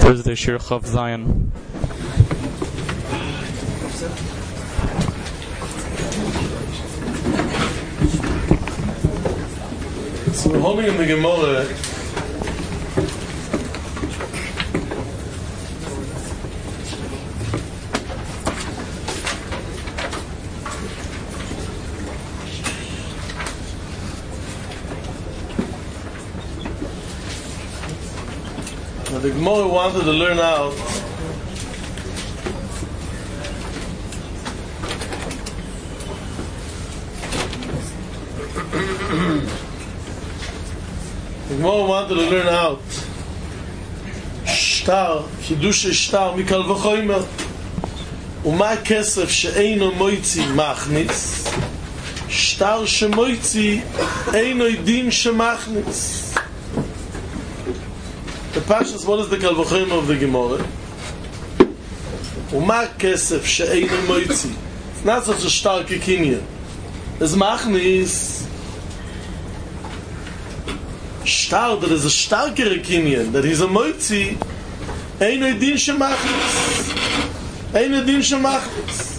Thursday Shir Chav Zion. So we're holding in the Gemara the Gemara wanted to learn out שטר, חידוש שטר מקל וחומר ומה הכסף שאינו מויצי מכניס שטר שמויצי אינו דין שמכניס. The Pashas, what is the Kal Vachomer of the Gemara? Uma kesef she'eino moitzi. It's not such a stark kinyan. It's machnis. Star, that is a starker kinyan, that he's a moitzi. Eino din shemachnis. Eino din shemachnis.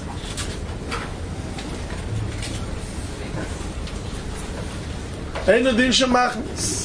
Eino din shemachnis.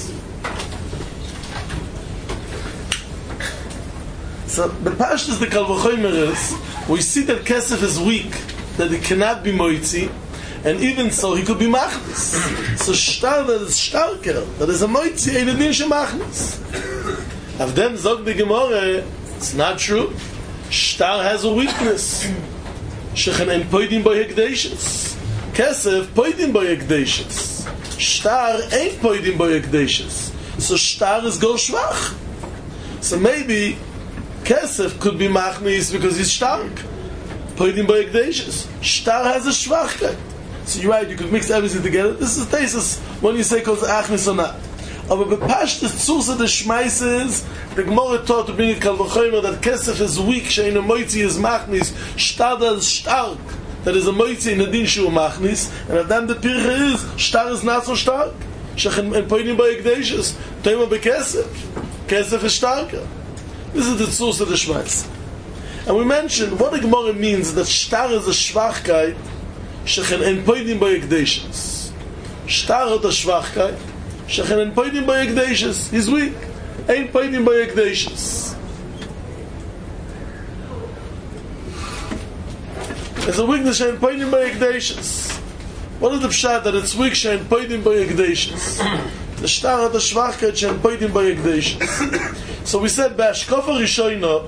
So the Pashtas the Kal Vachomer is, we see that Kesef is weak, that it cannot be moitzi, and even so he could be machnis. So shtar that is starker, that is a moitzi, ein din shemachnis. Of them zog the Gemara, it's not true. Shtar has a weakness. Shechen en poidim bo yekdeishes. Kesef poidim bo yekdeishes. Shtar ain't poidim bo yekdeishes. So shtar is go shvach. So maybe Kesef could be machnis because he's stark. Poidim bo yekdeishes. Shtar has a shvachkeit. So you're right, you could mix everything together. This is thesis when you say cause achnis or not. Aber bepashtes Zusa the Schmeißes, the Gemara taught to bring a Kal Vachomer that Kesef is weak, she'eino moitzi is machnis, Shtar is stark, that is a moitzi in the din shu machnis, and then the pirche is, Shtar is not so stark. Shechen en poidim bo yekdeishes, tema be Kesef. Kesef is starker. This is the Zusa the Schmeißes. And we mentioned what the Gemara means that Shtar is a Schwachkeit, shechen en poidim bo yekdeishes. Shtar hat a Schwachkeit, shechen en poidim bo yekdeishes. He's weak. Ein poidim bo yekdeishes. There's a weakness shechen poidim bo yekdeishes. What is the pshat that it's weak shechen poidim bo yekdeishes? The shtar hat a Schwachkeit shechen poidim bo yekdeishes. So we said Bashkofa Rishoina,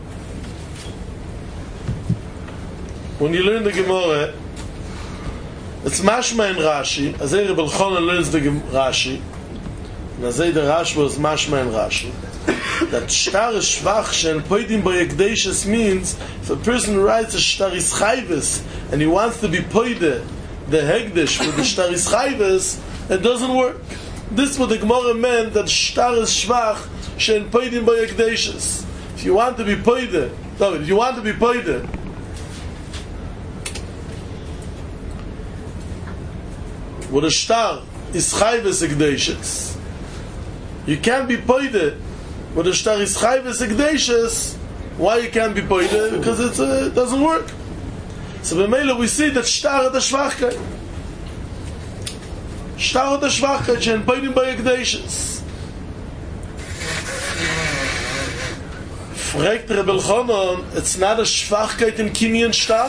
when you learn the Gemara, it's mashma in Rashi. Azay Rebbe Elchanan learns the Rashi, and Azay the Rashi was mashma in Rashi. That shtar is shvach she'en poidim bo yekdeishes means if a person writes a shtar is chayves and he wants to be poide the hegdesh with the shtar is chayves, it doesn't work. This is what the Gemara meant, that shtar is shvach she'en poidim bo yekdeishes. If you want to be poide, no, if you want to be poide with a shtar is chayves ekdeishes, you can't be poide with a shtar is chayves ekdeishes. Why you can't be poide? Because it doesn't work. So b'meila we see that shtar hat a shvachkeit. Shtar hat a shvachkeit she'en poidim bo yekdeishes. Fragt Rebbe Elchanan, it's not a shvachkeit in kinyan shtar.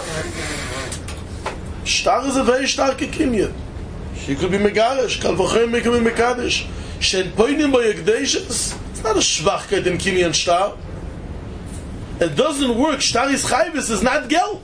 Shtar is a very stark kinyan. She could be megarish, Kal Vachomer could be mekadish. She'en poidim bo yekdeishes. It's not a shvachkeit in kinyan shtar. It doesn't work. Shtar is chayves, is not geld.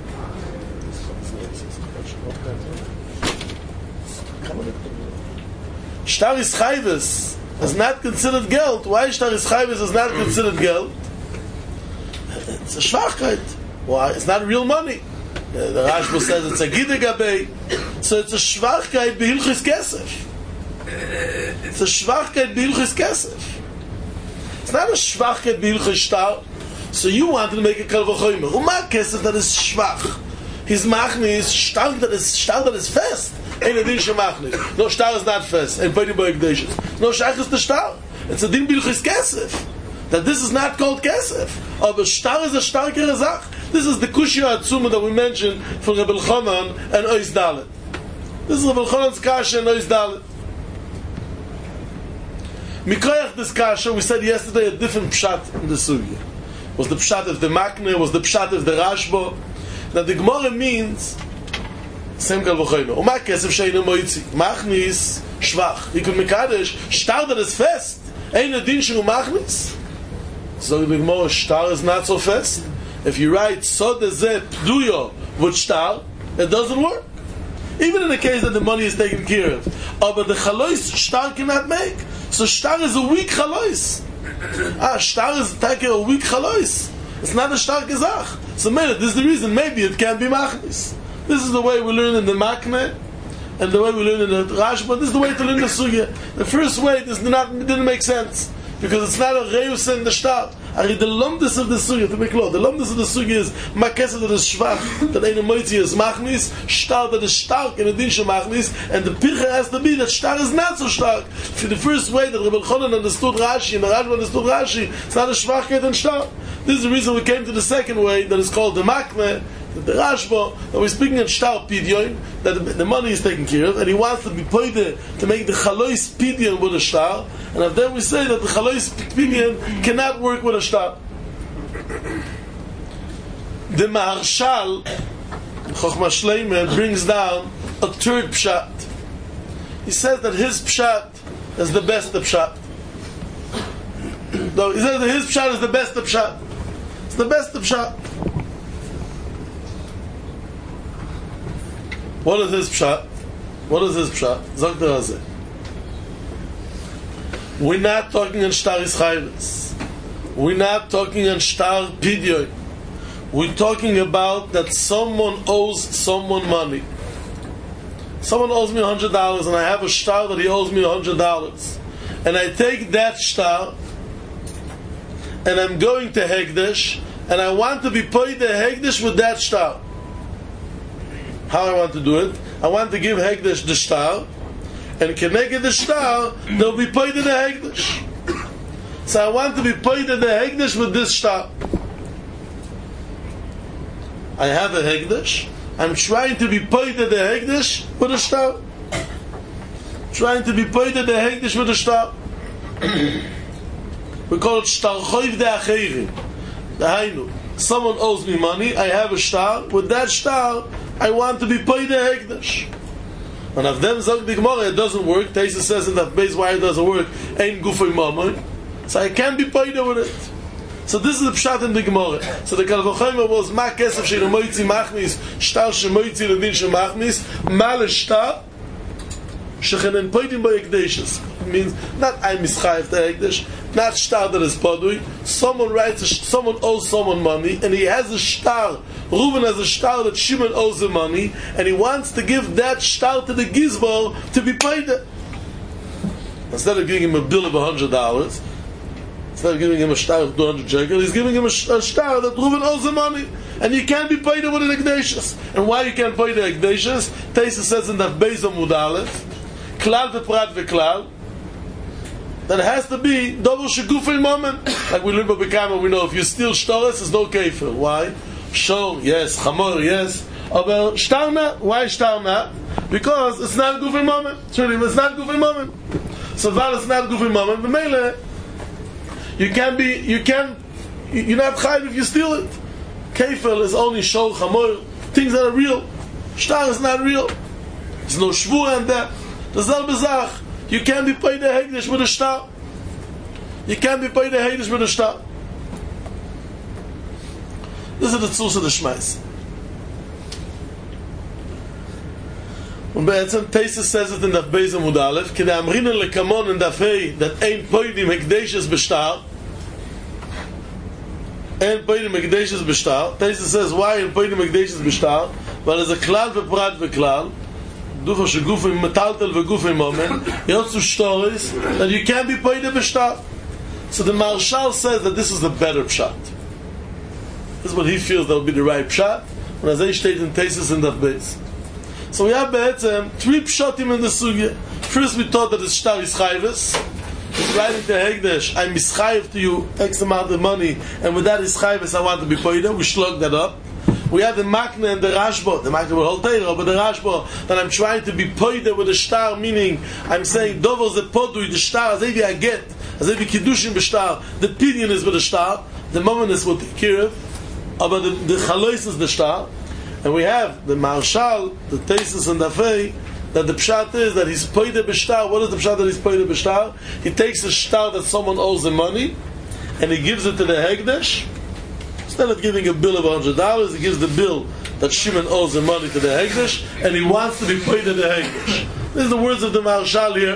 Shtar is chayves is not considered geld. Why shtar is chayves is not considered geld? It's a shvachkeit. Why? It's not real money. The Rashba says it's a gidegabei. So it's a shvachkeit behilchis kesef. It's a shvachkeit behilchis kesef. It's not a shvachkeit behilchis shtar. So you wanted to make a Kal Vachomer. Uma kesef that is shvach. His machni is shtar that is fast. Ein din shemachnis. No, shtar is not fast. Ein poidim bo yekdeishes. No, shach is the shtar. It's a din bilchis kesef. that this is not called kesef. Aber shtar is a starker zach. This is the kushya atzuma that we mentioned from Rebbe Elchanan and Ois Dalet. This is Rebbe Elchanan's kasha and Ois Dalet. Mikoyach this kasha, we said yesterday a different pshat in the sugya. Was the pshat of the Makne, was the pshat of the Rashba. Now the Gemara means same Kal V'chomer. Oma kesef sheinu moitzi. Machnis schwach. You can mekadesh. Shtar that is fest. Ein adin shenu machnis. So the Gemara, shtar is not so fast. If you write sod zeh pduyo with shtar, it doesn't work. Even in the case that the money is taken care of. But the chalois shtar cannot make. So shtar is a weak chalois. Shtar is like a weak chalois. It's not a stark gezach. So maybe this is the reason. Maybe it can't be machnis. This is the way we learn in the Makne, and the way we learn in the Rashba. This is the way to learn the Sugya. The first way didn't make sense, because it's not a reus in the shtar. The lumdus of the Sugya, to make law, the lumdus of the Sugya is makesed that is schwach, that eine moitzi is machnis, shtar that is stark in a din shel machnis, and the pircha has to be that shtar is not so stark. For the first way that Rebbe Elchanan understood Rashi and the Rashba understood Rashi, it's not a schwachkeit and shtar. This is the reason we came to the second way that is called the Makne, the Rashba, that we're speaking in shtar pidyon, that the money is taken care of, and he wants to be poide to make the chalois pidyon with a shtar, and after we say that the chalois pidyon cannot work with a shtar. The Maharshal Chochma Shleima brings down a third pshat. He says that his pshat is the best of pshat. No, he says that his pshat is the best of pshat. It's the best of pshat. What is his pshat? What is his pshat? Zog der Razeh. We're not talking on shtar ischayves. We're not talking on shtar pidyon. We're talking about that someone owes someone money. Someone owes me $100, and I have a shtar that he owes me $100, and I take that shtar, and I'm going to Hegdesh, and I want to be paid the Hegdesh with that shtar. How I want to do it? I want to give Hegdesh the shtar, and Keneged the shtar, they'll be paid in the Hegdesh. So I want to be paid in the Hegdesh with this shtar. I have a Hegdesh. I'm trying to be paid in the Hegdesh with a shtar. Trying to be paid in the Hegdesh with a shtar. We call it shtar choiv de acherim. Dahainu. Someone owes me money. I have a shtar. With that shtar, I want to be paid the Hegdesh. And if them zog the Gemara, it doesn't work. Taisa says in that base why it doesn't work. Ein gufay mamon. So I can't be paid with it. So this is the pshat in the Gemara. So the Kal V'chomer was ma kesef she'ino moitzi machnis, shtar she'moitzi l'din she'machnis, ma l'shtar shechenen poidim by Hegdeshes. It means not I mischayev the Hegdesh, not shtar that is padui. Someone owes someone money, and he has a shtar. Reuben has a shtar that Shimon owes him money, and he wants to give that shtar to the gizbar to be paid. Instead of giving him a bill of $100, instead of giving him a shtar of 200 shekel, he's giving him a shtar that Reuben owes him money, and you can't be paid with an Hegdeshes. And why you can't pay the Hegdeshes? Taisa says in that Beis Amud Aleph, klal v'prat v'klal, that has to be double shegufei moment. Like we learn by Bekama, we know if you steal shtares, there's no kefir. Why? Shor, yes. Chamor, yes. Aber shtarna, why shtarna? Because it's not a gufei moment. It's not a gufei moment. So while it's not a gufei moment, but mele, you're not chayiv if you steal it. Kefir is only shor, chamor, things that are real. Shtar is not real. There's no shvur on that. The selbe Zach. You can't be paid the Hegdesh with a shtar. You can't be paid the Hegdesh with a shtar. This is the Tzus of the Shmais. Und be'etzem Tesis says it in the Beis Amud Aleph, ki de'amrinen lekamon in the Fei that ein poidim Hegdeshes b'shtar. Ein poidim Hegdeshes b'shtar. Tesis says why ein poidim Hegdeshes b'shtar? Weil there's a klal v'prat v'klal. Dufa shegufim metaltel v'gufim moment. Yotzu shtoris that you can't be paid a b'shtar. So the Maharshal says that this is the better pshat. This is what he feels that will be the right pshat. And as I stated in Tesis in that base. So we have three pshatim in the sugya. First we thought that it's shtar is chayves. is writing to Hegdesh, I'm mischayev to you X amount of money, and with that is I want to be poida, we slug that up. We have the Makna and the Rashba. The Makna will hold Teira, but the Rashba, that I'm trying to be poida with the star, meaning I'm saying, Dover the podui, the star, as if I get, as if Kiddushin b'star, the pinion is with the star, the moment is with the Kirev, but the Chalois is the star, and we have the Marshal, the Tesis and the Fei, that the pshat is that he's poida b'shtar. What is the pshat that he's poida b'shtar? He takes a shtar that someone owes him money, and he gives it to the Hegdesh. Instead of giving a bill of $100, he gives the bill that Shimon owes him money to the Hegdesh, and he wants to be poida the Hegdesh. These are the words of the Marshal here.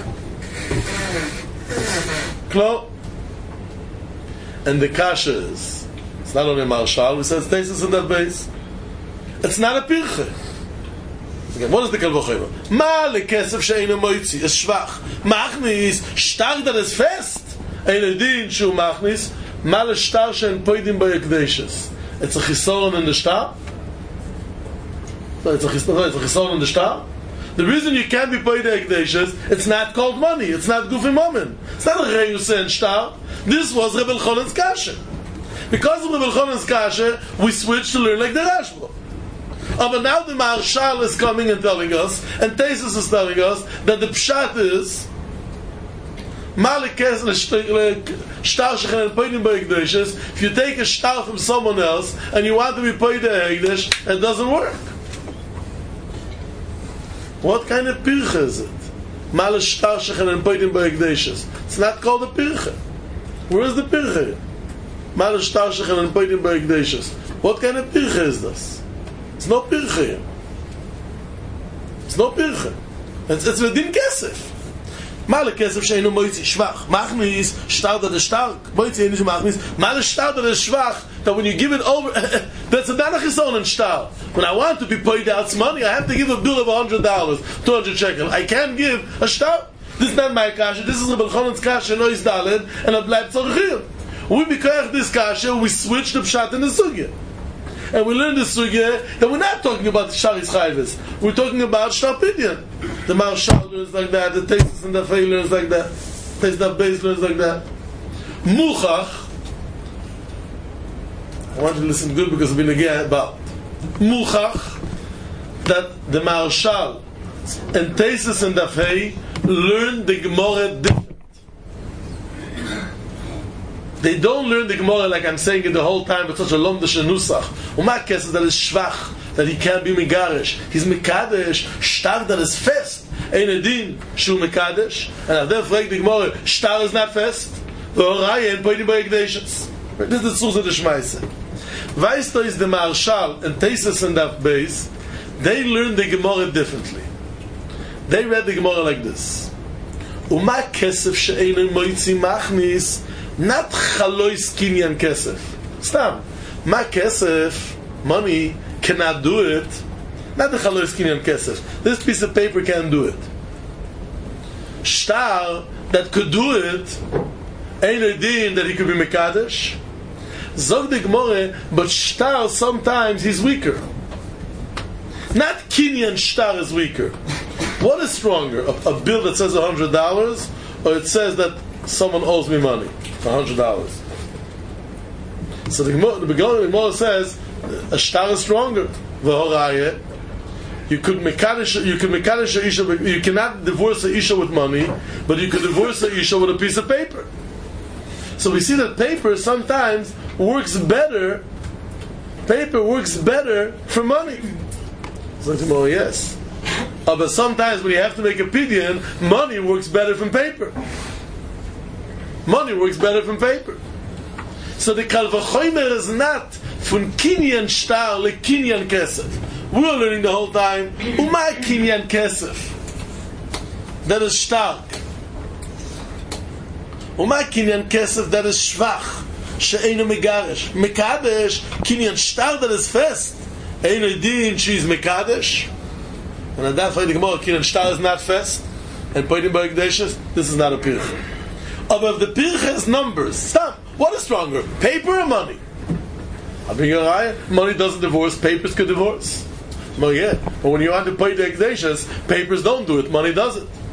Klo. And the kasha is, it's not only a Marshal, we said stasis in that base. It's not a pirche. Again, what is the Kalvachoyma? Ma lekesef she'eino moitzi, is schwach. Machnis, shtar that is fest. Eino din shu machnis, ma le shtar she'en poidim by ekdeshes. It's a chisoron in the shtar? It's a chisoron in the shtar? The reason you can't be poid ekdeshes, it's not called money, it's not gufi momen. It's not a reyuse and shtar. This was Rebbe Elchonen's kasha. Because of Rebbe Elchonen's kasha, we switched to learn like the Rashba. But now the Marshal is coming and telling us, and Tesis is telling us, that the Pshat is if you take a shtar from someone else and you want to be paid the Hegdesh, it doesn't work. What kind of pircha is it? It's not called a pircha. Where is the pircha? What kind of pircha is this? It's no pircha here. It's no pircha. It's within kesef. Male kesef sheinu moitzi shvach. Machnis shtar that is stark. Moitzi enish machnis. Male shtar that is shvach. That when you give it over, that's a danachison and shtar. When I want to be paid out money, I have to give a bill of $100, 200 shekel. I can't give a shtar. This is not my kasha. This is Rebbe Elchonen's kasha. No is daled, and it bleibt zorchir. We become this kasha. We switch the pshat in the sugya. And we learn this sugya that we're not talking about the Sharis Chayvis. We're talking about Shtar Pidyon. The Marshal learns like that, the Tesis and the Fei learns like that, Tesis and the Beis learns like that. Muchach, I want you to listen good because we're going to get about Muchach, that the Marshal and Tesis and the Fei learn the Gemara different. They don't learn the Gemara like I'm saying it the whole time with such a lomdish nusach. Umakes is that is shvach, that he can't be megarish. He's mekadesh, shtar that is fest. Ein edin shu mekadesh. And I've fragt the Gemara, shtar is not fest. V'horaya and poidim b'ekdeshes. This is the source of the Shmaise. Weißt is the Marshal and Tesis and that base, they learn the Gemara differently. They read the Gemara like this. Umakesef she'einu moitzi machnis, not chalois kinyan kesef. Stam. Ma kesef, money, cannot do it. Not the chalois kinyan kesef. This piece of paper can't do it. Shtar, that could do it, ain't a din that he could be mekadesh. Zog the Gemara, but shtar sometimes he's weaker. Not kinyan shtar is weaker. What is stronger? A bill that says $100, or it says that someone owes me money for $100. So the Gemara says a shtar is stronger. V'horaya, you cannot divorce a isha with money, but you could divorce a isha with a piece of paper. So we see that paper sometimes works better. Paper works better for money. So the Gemara, yes. But sometimes when you have to make a pidyon, money works better from paper. Money works better from paper. So the Kalvachoymer is not from kinyan shtar le kinyan kesef. We are learning the whole time umay kinyan kesef. That is stark. Umay kinyan kesef, that is shvach. She'einu megaresh. Mekadesh, kinyan shtar, that is fest. Einu din, she is mekadesh. And on that the Gemara, kinyan shtar is not fest. And poidim b'ekdeshes, this is not a pircha. Of the pircha is numbers. Stop. What is stronger, paper or money? I bring your eye. Money doesn't divorce. Papers could divorce. Well, yeah. But when you want to pay the ekdeshes, papers don't do it. Money does it.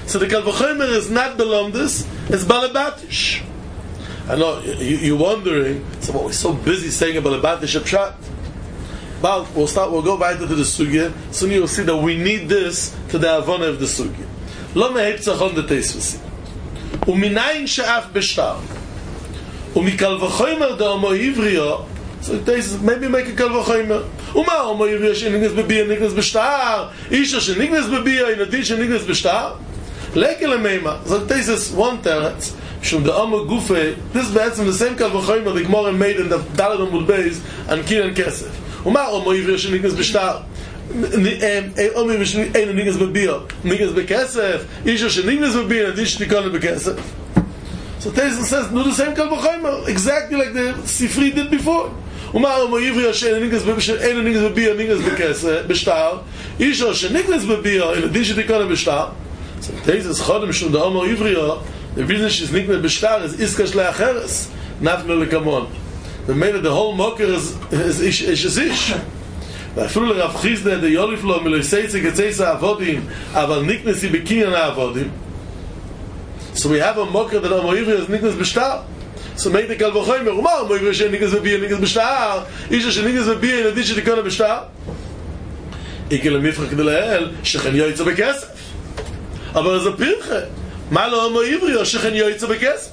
So the Kal V'chomer is not Belamdus, it's Balabatish. I know you're wondering, so what we're so busy saying about Balabatish Pshat. But we'll go back to the Sugya. Soon you'll see that we need this to the Havana of the Sugya. Lo meheptzach on the Teisvasi. Uminayin she'af b'shtar. Umikal v'choymer da Omo Ivriya. So it says, maybe make a Kal v'choymer. Uma Omo Ivriya she'nignes b'biya, nignes b'shtar. Isha she'nignes b'biya, inadin she'nignes b'shtar. Lekel ameima. So it says one teretz. Shum the Omo Gufei. This is the same Kal v'choymer the Gemara made in the Daled Amud Beis and Kiran Kesef. Uma Omo Ivriya she'nignes b'shtar. Omo Ivriya she'nignes b'biya, nignes b'kesef. Isha she'nignes b'biya, inadin she'nignes b'kesef. So Teisus says, do the same Kal V'chomer, exactly like the Sifri did before. Umar Omo Ivriya she'nignes b'biya, nignes b'shtar. Isha she'nignes b'biya, inadin she'nignes b'shtar. So Teisus chodem shum the Omo Ivriya, the reason she's nignes b'shtar is iska shle'acheres, nafne lekamon. The whole mocker is ish. ואפילו לרב חיסדא דיוליף לו מלויסייצה כצייסה עבודים אבל ניקנסי בקניין העבודים. So we have a mocker that Omo Ivriya is niknas b'shtar. So make the Kal V'chomer, Uma Omo Ivriya she'niknas b'biya, niknas b'shtar. Isha she'niknas b'biya, inadin she'niknas b'shtar. Ike למפרק דלאל, שכן יויצא בכסף. אבל זה פרחה. מה לא Omo Ivriya שכן יויצא בכסף?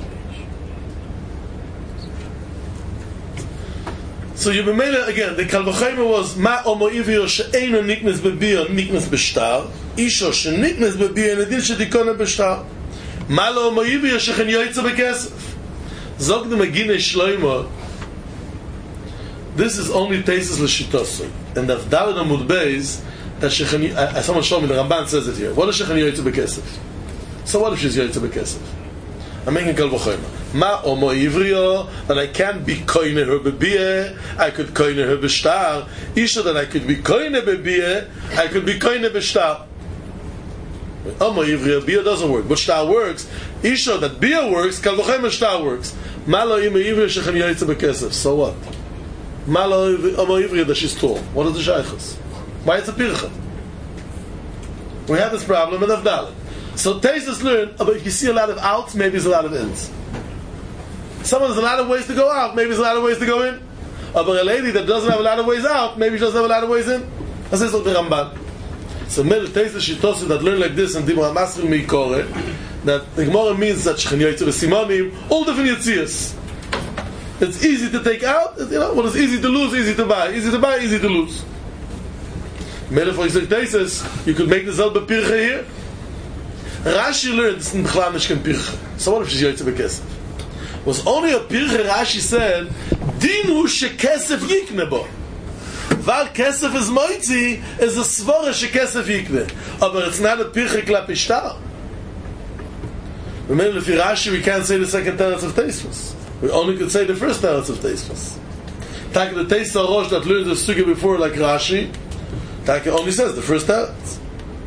So you made it again. The Kal V'chomer was Ma Omo Ivriya she'eino niknas b'biya, niknas b'shtar. Isha she'niknas b'biya, inadin she'niknas b'shtar. Malo Omo Ivriya shechen yoytza bekesef. Zog the Megine Shloimo. This is only Teisus l'shitosui. And the Daled Amud Beis that shechen. Someone showed me the Ramban says it here. What is shechen yoytza bekesef? So what if she's yoytza bekesef? I'm making Kal V'chomer. Ma Omo Ivriya that I can't be koine her bebiyah. I could koine her b'shtar. Isha that I could be koine bebiyah. I could be koine b'shtar. Omo Ivriya, Bia doesn't work, but Shtar works. Isha that Bia works, Kal V'chomer Shtar works. Malo Omo Ivriya shechem yoytza bekesef. So what? Malo Omo Ivriya that she's tall. What is the shaychus? Why it's a pircha? We have this problem in Avdalit. So Teisus learn, but if you see a lot of outs, maybe there's a lot of ins. There's a lot of ways to go out, maybe there's a lot of ways to go in. But a lady that doesn't have a lot of ways out, maybe she doesn't have a lot of ways in. That's what the Ramban. So Teisus Shitosu that learn like this and Dimah Masrim Meikore, that the Gemara means that Shechen Yoytze V'Simonim, all different Yetzias. It's easy to take out, what is easy to lose, easy to buy. Easy to buy, easy to lose. Mele for Teisus, you could make the Zelbe Pirche here. Rashi learned this in B'chlam Mishken Pirche. So what if she's Yoytze B'Kesef? Was only a Pirche Rashi said, Dinu Shekesef Yiknebo. Val kesef is moitzi is a svara shekesef yikne. But it's not a pirche klap ishtar. Remember, if Rashi, we can't say the second teretz of Teisvus. We only could say the first teretz of Teisvus. Take the Teisvus Rosh that learned the sugya before, like Rashi. Take only says the first teretz.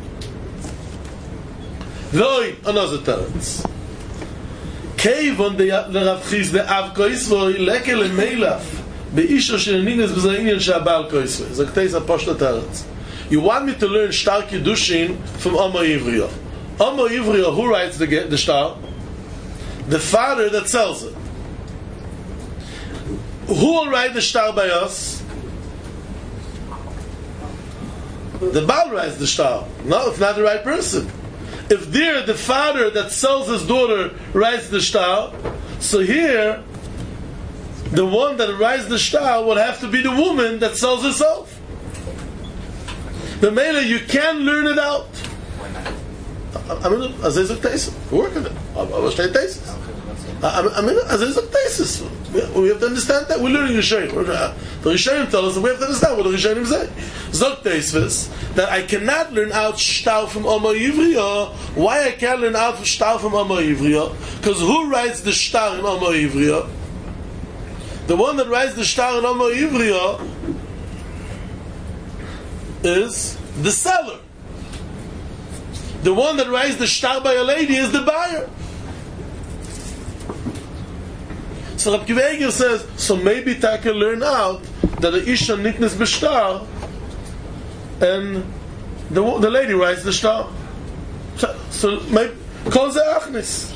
Loi, another teretz. Kevon the Rav Chizde av koisvoi lekel emeilaf. Beisha she'nignes b'zayinyan she'abal koisvei. So Teis HaPoshta Teretz. You want me to learn Shtar Kiddushin from Omo Ivriya. Omo Ivriya, who writes the Shtar? The father that sells it. Who will write the Shtar by us? The Baal writes the Shtar. No, it's not the right person. If there the father that sells his daughter writes the Shtar, so here the one that writes the shtar would have to be the woman that sells herself. The mele, you can learn it out. I mean, as I said, Teisus, work on it. I was saying Teisus. I mean, as I said, Teisus. We have to understand that. We're learning Rishonim. The Rishonim tell us that we have to understand what the Rishonim say. Zok Teisus, that I cannot learn out shtar from Omo Ivriya. Why I can't learn out shtar from Omo Ivriya? Because who writes the shtar in Omo Ivriya? The one that writes the shtar in Omo Ivriya is the seller. The one that writes the shtar by a lady is the buyer. So Rab Akiva Eiger says, so maybe I can learn out that the Isha niknes b'shtar and the lady writes the shtar. So So maybe call the achnis.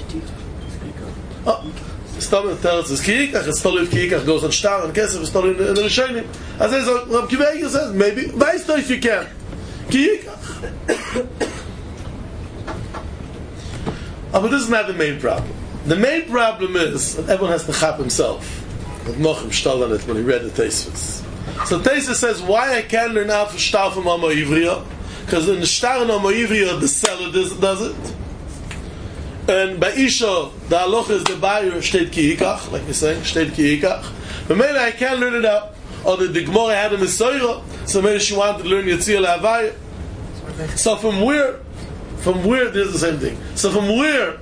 Stam tells us kiikach, it's told if kiikach goes on star and kesef is told in the Rishonim. As I said, Rab Kiva Eiger says, maybe, weißt du if you can. Kiikach. But this is not the main problem. The main problem is that everyone has to chap himself. That Nochem stole on it when he read the Tosfos. So Tosfos says, why I can't learn out for star from Amo Ivriya? Because in the star and Amo Ivriya, the seller does it. And by Isha, the halacha is the buyer steht kiikach, like we're saying, steht kiikach. But maybe I can't learn it out. Or the Gemara had a Mesoira, so maybe she wanted to learn Yetzirah L'Havaya. So from where, there's the same thing. So from where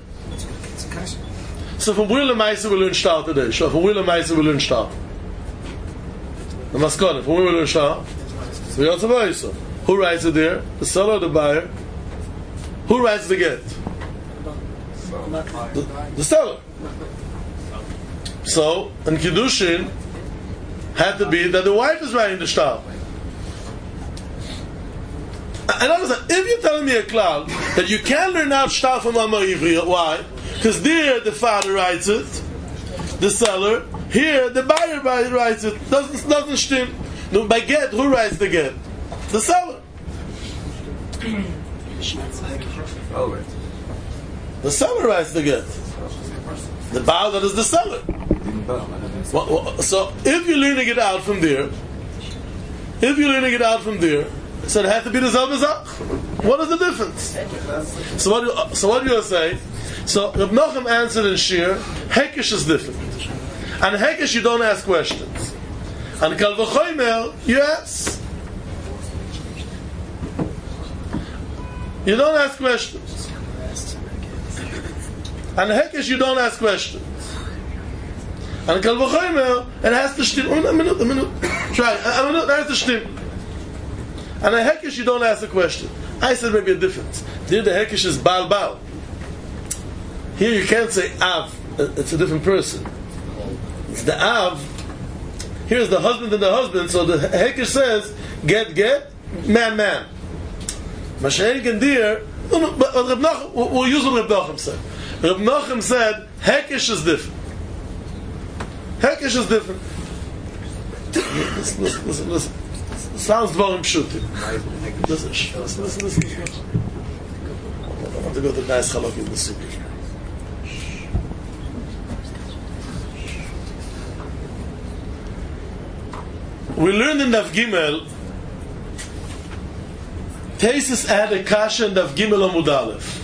Lemaisa will learn Shtar today? So from where Lemaisa will learn Shtar? The Maskana, from where will learn Shtar? So Yotzavayisa. Who writes it there? The seller or the buyer? Who writes the get? The seller. So, and Kiddushin had to be that the wife is writing the shtar. And understand, if you're telling me a cloud that you can learn out shtar from Amo Ivriya, why? Because there the father writes it, the seller. Here the buyer writes it. Doesn't stim. No, by get, who writes the get? The seller. The seller writes the get. The Baal that is the seller. So if you're learning it out from there, so it had to be the Zalbazach. What is the difference? So what do you say? So Reb Nochem answered in Shir, Hekesh is different. And Hekesh you don't ask questions. And Kal V'chomer you ask. You don't ask questions. And Hekesh you don't ask questions. And Kal V'chomer it has to stim. A minute. Try. A minute, it has to stim. And a Hekesh you don't ask a question. I said maybe a difference. There the Hekesh is Baal. Here you can't say Av. It's a different person. It's the Av. Here's the husband and the husband. So the Hekesh says get, man. Mashiach and dear. But Reb Nochem, we'll use what Reb Nochem said. Reb Nochem said Hekesh is different. Hekesh is different. Listen. Sounds dvarim pshutim. Listen. I want to go to the nice halakha in the sugi. We learned in Daf Gimel, Teisus had a kasha in Daf Gimel Amud Aleph.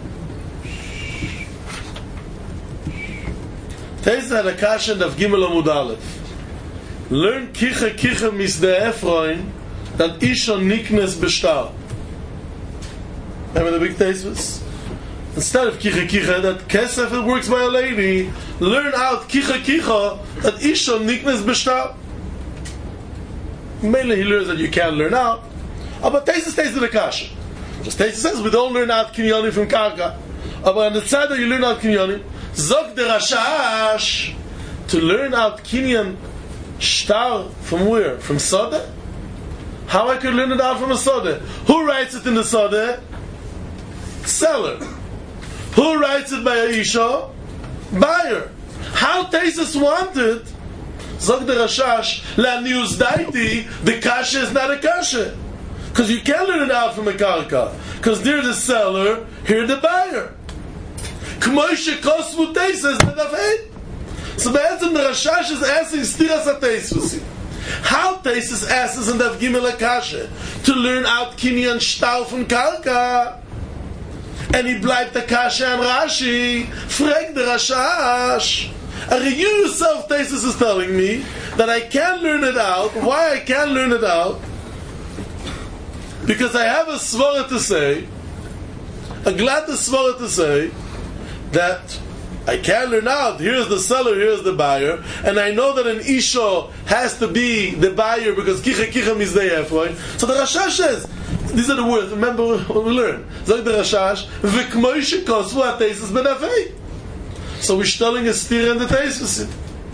Teisus had a kasha in Daf Gimel Amud Aleph. Learn kicha misde Efroin that Isha niknes b'shtar. Remember the big Teisus? Instead of kicha that kesef it works by a lady, learn out kicha that Isha niknes b'shtar. Mainly he learns that you can learn out. But Teisus stays in the kasha. Just Teisus says we don't learn out kinyanim from karka. But on the side that you learn out kinyanim, zok the rashash to learn out kinyan shtar from where? From Sodeh? How I could learn it out from a Sodeh? Who writes it in the Sodeh? Seller. Who writes it by a Isha? Buyer. How Teisus wanted Zog the Rashash, La News Daiti, the kasha is not a kasha. Because you can't learn it out from a karka. Because they're the seller, here the buyer. K'moishe Kosvu Teisus, Medafeit. So the answer the Rashash is asking Stiras HaTeisus. How Teisus asks in Daf Gimel HaKasha to learn out Kinyan Shtar from karka. And he bleibt the kasha and Rashi, frag the Rashash. And you yourself, Teisus is telling me that I can't learn it out. Why I can't learn it out? Because I have a svara to say, a glad svara to say, that I can't learn out. Here's the seller, here's the buyer, and I know that an Isha has to be the buyer because kicha mizdei Efroin. So the Rashash says, these are the words, remember what we learned. Zog the Rashash, v'kmoishe kosvu ha-Teisus benafei. So we're telling a steer in the Teisus.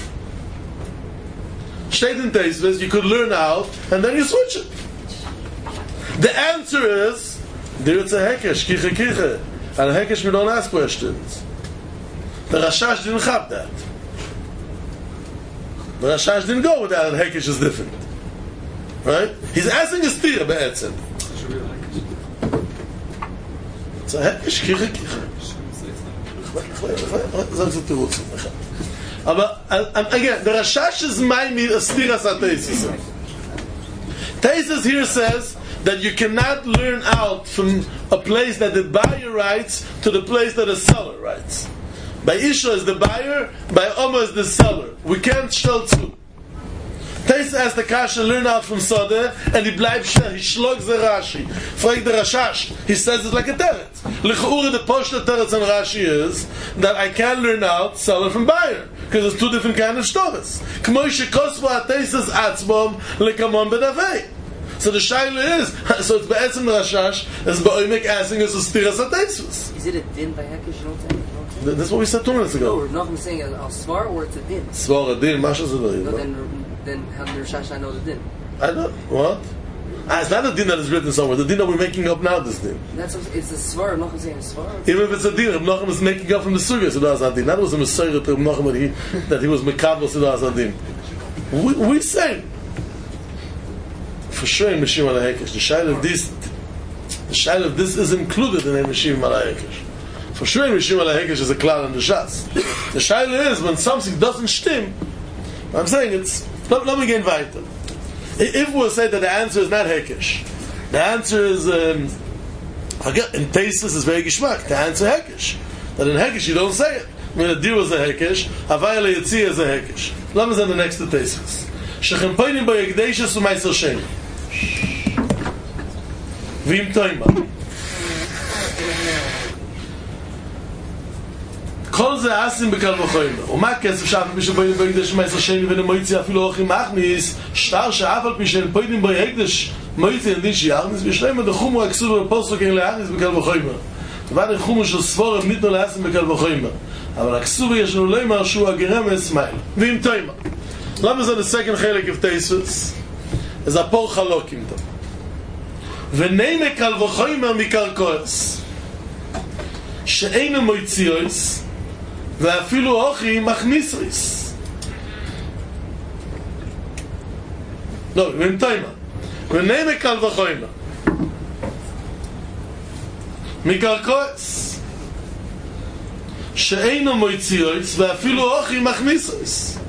Steht in Teisus, you could learn out, and then you switch it. The answer is, there it's a hekesh, kicha. And Hekesh, we don't ask questions. The Rashash didn't have that. The Rashash didn't go with that, and Hekesh is different. Right? He's asking a stira be'etzem. It's a Hekesh, kicha. But again, the Rashash is mind a stira satesis. Tesis here says that you cannot learn out from a place that the buyer writes to the place that the seller writes. By Isha is the buyer, by Oma is the seller. We can't shell two. Tesis asks the Kasha learn out from Sadeh, and he bleibt shell. He shlogs the Rashi. Frag the Rashash. He says it like a teretz. L'ch'ura the poshta teretz on Rashi is that I can learn out seller from buyer, because there's two different kind of shtoras. K'moi shekosvo ha-tesis atzmom lekamon bedavei. So the shaila is, so it's be'etzim the Rashash, as Ba'omek asking us to steer us ha-tesis. Is it a din by Hekesh? That's what we said 2 minutes ago. No, I'm saying a svar or it's a din. Svar a din, masha zedari. No, then how the Rashash I know the din? I don't, what? It's not a din that is written somewhere. The din that we're making up now, this din. That's what, it's a svar. I'm not saying a svar. Even if it's a din, Reb Nachum is making up from the Sugya, so that's a din. That was a Messiah to Reb Nachum that he was Mekabel, so that's a din. We say, for sure in Meshim ala Hekesh, the shail of this is included in Meshim ala Hekesh. For sure Meshim ala Hekesh is a klal in the Shas. The shail is when something doesn't stim, I'm saying it's, let me get weiter. If we'll say that the answer is not Hekesh, the answer is in Tesis is very Gishmak, the answer Hekesh. That in Hekesh you don't say it. When a deer was a Hekesh, Havaya le'yetzi is a Hekesh. Let me say the next to Tesis. Shechem poinim bo yegdeishes u'meiser sheni. V'im toima. כל זה עשים בקל וחוימה. ומה כסף שאף פי שפוידים בו יקדש מייסר שני ונמויצי אפילו אוכי מכניס, שטר שאף על פי שאין פוידים בו יקדש מויצי אין דין שיחניס, וישלם את החומו הכסוב בפוסק אין להכניס בקל וחוימה. ועד החומו של ספורם ניתנו לעשים בקל וחוימה. אבל הכסוב יש לנו לא אמר שהוא הגרמס מייל. ואם תוימה. למה זה לסקן חלק אבטייסוס? אז הפור חלוקים טוב. ונאמה קל וחוימה מקרקועס. שאין מויציוס ואפילו אוכי מכניסריס. לא, ואם תימה. ונאמה קל וחוימה. מקרקועס. שאין מויציוס ואפילו אוכי מכניסריס.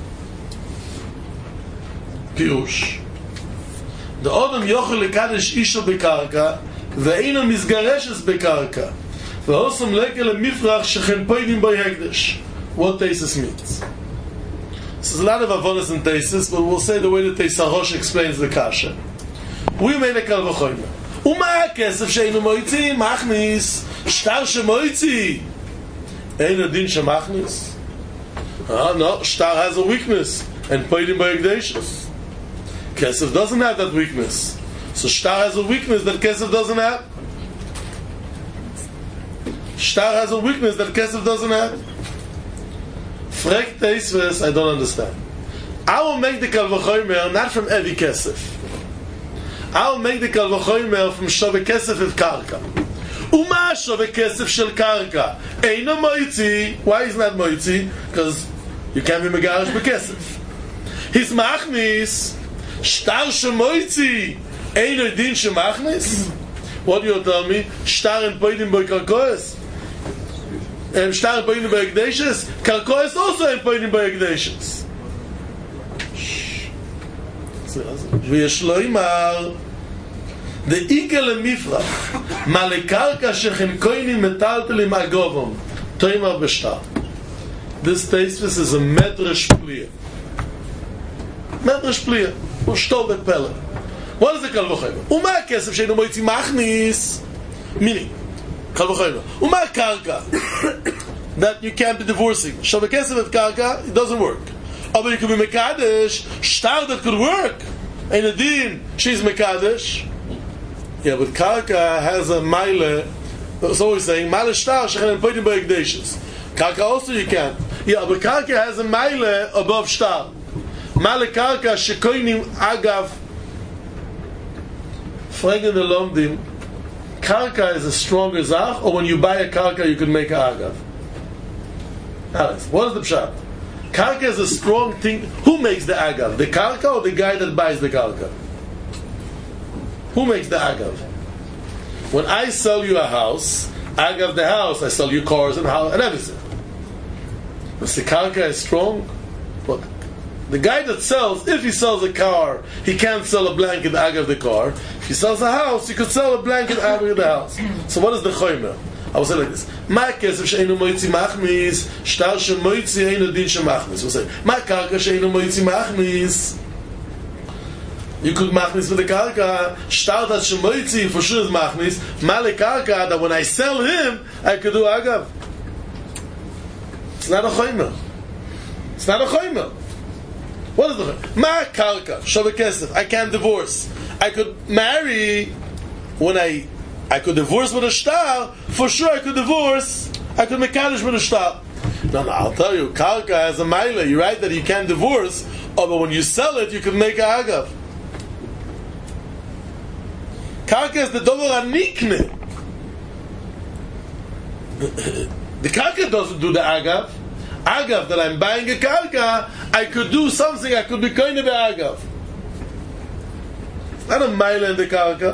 פירוש. האדם יוכל לקדש אישו בקרקע ואינו מסגרשס בקרקע ועושם לקה למפרח שכן פוידים בו יקדש. What Tesis means. There's a lot of avodas in Tesis, but we'll say the way that Tesarosh explains the kasha. We made a kal v'choyma. ומה הכסף שאינו מויצי? מכניס. שטר שמויצי. אין הדין שמכניס? No, שטר has a weakness. And פוידים בו יקדשס. Kesef doesn't have that weakness. So Shtar has a weakness that Kesef doesn't have. Shtar has a weakness that Kesef doesn't have. Frek Teisves, I don't understand. I will make the Kal V'choymer not from every Kesef. I will make the Kal V'choymer from Shove Kesef of Karka. Uma Shove Kesef shel Karka. Eino Moitzi. Why is not Moitzi? Because you can't be Megarish B'Kesef. His Machnis. Shtar shemoitzi ein din shemachnis. What do you tell me? Shtar and poidim by karkoes. Shtar and poidim by ekdeshes. Karkoes also and poidim by ekdeshes. ויש לו אמר דאיקה למפרח מה לקרקע שחנקוינים מטלטלים אגובם תאמר בשטר. This Teisvis is a medrash pliya. Medrash pliya. ושתול בפלא. What is the קל וחיימה? ומה הכסף שאינו מויצי מכניס? Meaning, קל וחיימה. ומה הקרקע? That you can't be divorcing. עכשיו הכסף את קרקע, it doesn't work. אבל you could be מקדש, שטר that could work. אין הדין, she's מקדש. Yeah, but קרקע has a mile, so we're saying, mile שטר, שכן אין פוידים בהקדשס. קרקע also you can't. Yeah, but קרקע has a mile above שטר. מה לקרקע שקוינים אגב פרגן ולומדים karka is a stronger zach, or when you buy a karka you can make a agav? Alex, what is the pshat? Karka is a strong thing. Who makes the agav? The karka or the guy that buys the karka? Who makes the agav? When I sell you a house, agav the house, I sell you cars and everything. But the karka is strong. But the guy that sells, if he sells a car, he can't sell a blanket agav the car. If he sells a house, he could sell a blanket agav the house. So what is the choymer? I will say like this: Ma kesef she'einu moitzi machmis, shtar she'moitzi einu din she'machmis. We'll say, Ma karka she'einu moitzi machmis. You could machmis with the karka. Shtar that she'moitzi for sure is machmis. Ma le karka that when I sell him, I could do agav. It's not a choymer. It's not a choymer. What is the choymer? Ma karka shove kesef. I can't divorce. I could marry when I could divorce with a shtar. For sure I could divorce. I could make kaddish with a shtar. No, I'll tell you, karka has a maila. You're right that you can't divorce, but when you sell it, you can make a agav. Karka is the dover anikne. The karka doesn't do the agav. Agav, that I'm buying a karka, I could do something, I could be kind of a agav. It's not a maila in the karka.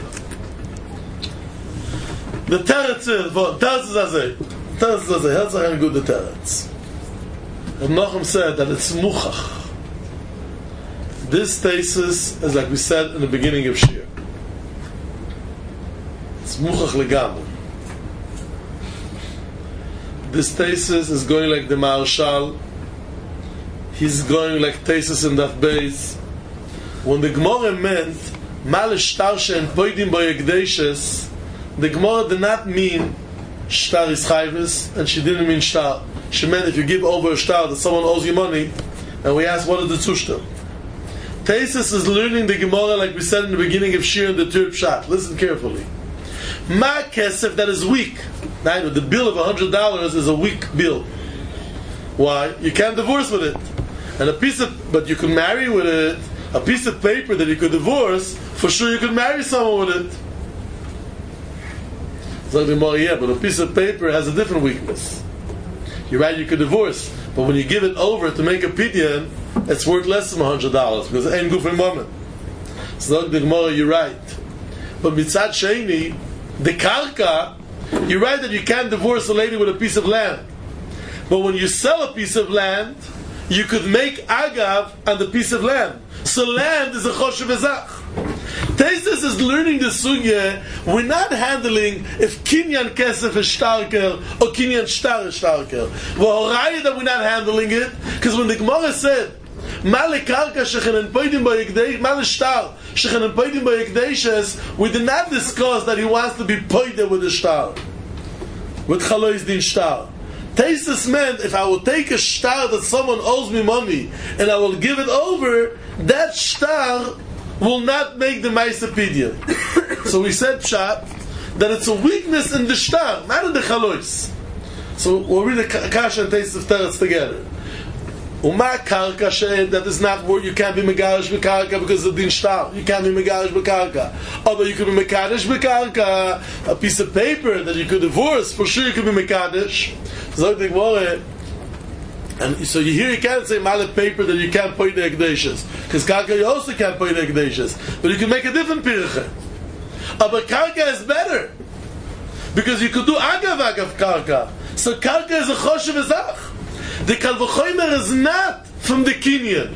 The teretz is, Herzach and good the teretz. And Nochem said that it's muchach. This thesis is like we said in the beginning of Shir. It's muchach legamri. This thesis is going like the Maharshal. He's going like thesis in that base. When the Gemara meant mal shtar she'en poidim bo yekdeishes, the Gemara did not mean shtar is chayvus, and she didn't mean shtar. She meant if you give over a shtar that someone owes you money, and we ask what is the zushtar. Tesis is learning the Gemara like we said in the beginning of Shir in the third pshat. Listen carefully. Ma kesef that is weak. Now, the bill of $100 is a weak bill. Why? You can't divorce with it. And but you can marry with it. A piece of paper that you could divorce, for sure you could marry someone with it. It's like the Gemara, yeah, but a piece of paper has a different weakness. You're right, you could divorce, but when you give it over to make a pidyon, it's worth less than $100 because it ain't good for a moment. So like the Gemara, you're right. But mitzad sheini, the karka, you're right that you can't divorce a lady with a piece of land. But when you sell a piece of land, you could make agav on the piece of land. So land is a choshev ezach. Tesis is learning the sugya. We're not handling if kinyan kesef is starker or kinyan shtar is starker. V'horaya that we're not handling it, because when the Gemara said Male karka shechenen poidim bo yekdeish, male shtar shechenen poidim bo yekdeishes, we did not discuss that he wants to be poided with the shtar, with chalois din shtar. Tesis meant if I will take a shtar that someone owes me money and I will give it over, that shtar will not make the Maisapidya. So we said pshat that it's a weakness in the shtar, not in the chalois. So we'll read the kasha and taste of teretz together. Uma karka that is not where you can't be megarish b'karka because of din shtar. You can't be megarish b'karka. Although you could be mekadish b'karka, a piece of paper that you could divorce, for sure you could be mekadish. So and so you hear you can't say mallet paper that you can't put the ekdeshes, because karka you also can't put the ekdeshes, but you can make a different pirche. But karka is better because you could do agav karka. So karka is a choshev ezach. The kal v'chomer is not from the kinyan.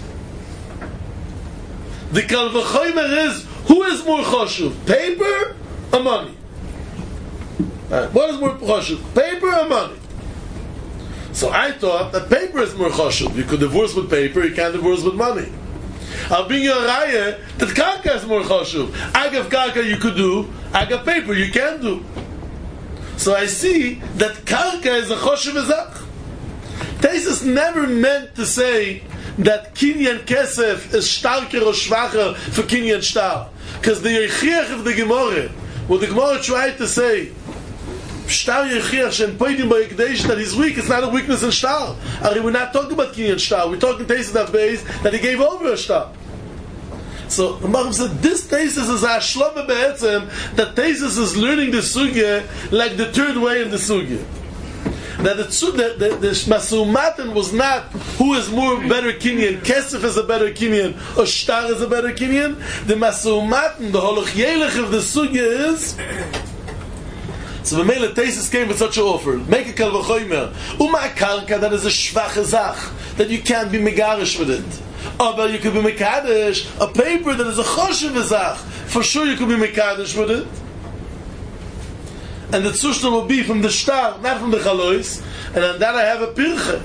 The kal v'chomer is who is more choshev, paper or money? What is more choshev, paper or money? So I thought that paper is more choshev. You could divorce with paper, you can't divorce with money. I'll bring you a raya that karka is more choshev. Agav karka you could do, agav paper you can't do. So I see that karka is a choshev ezach. Tesis never meant to say that kinyan kesef is starker or schwacher for kinyan shtar. Because the yechiach of the Gemara, what the Gemara tried to say, shtar yechiach shen poidim bo yekdeish, that he's weak, it's not a weakness in shtar. We're not talking about kinyan shtar, we're talking tesis that base that he gave over a shtar. So the Malchim said, this thesis is a shlama be'etzem, that thesis is learning the sugya like the third way in the sugya. That the Masumatin was not who is more better Kinyan, Kesef is a better Kinyan, or Shtar is a better Kinyan. The Masumatin, the Holoch Yelech of the sugya is. So the Mele thesis came with such an offer. Make a Kal V'chomer. Uma Karka, that is a Shvache Zach, that you can't be Megarish with it. But you could be Mekadesh, a paper that is a Choshev Zach. For sure you could be Mekadesh with it. And the Tzushta will be from the Shtar, not from the Chalois. And on that I have a Pirche.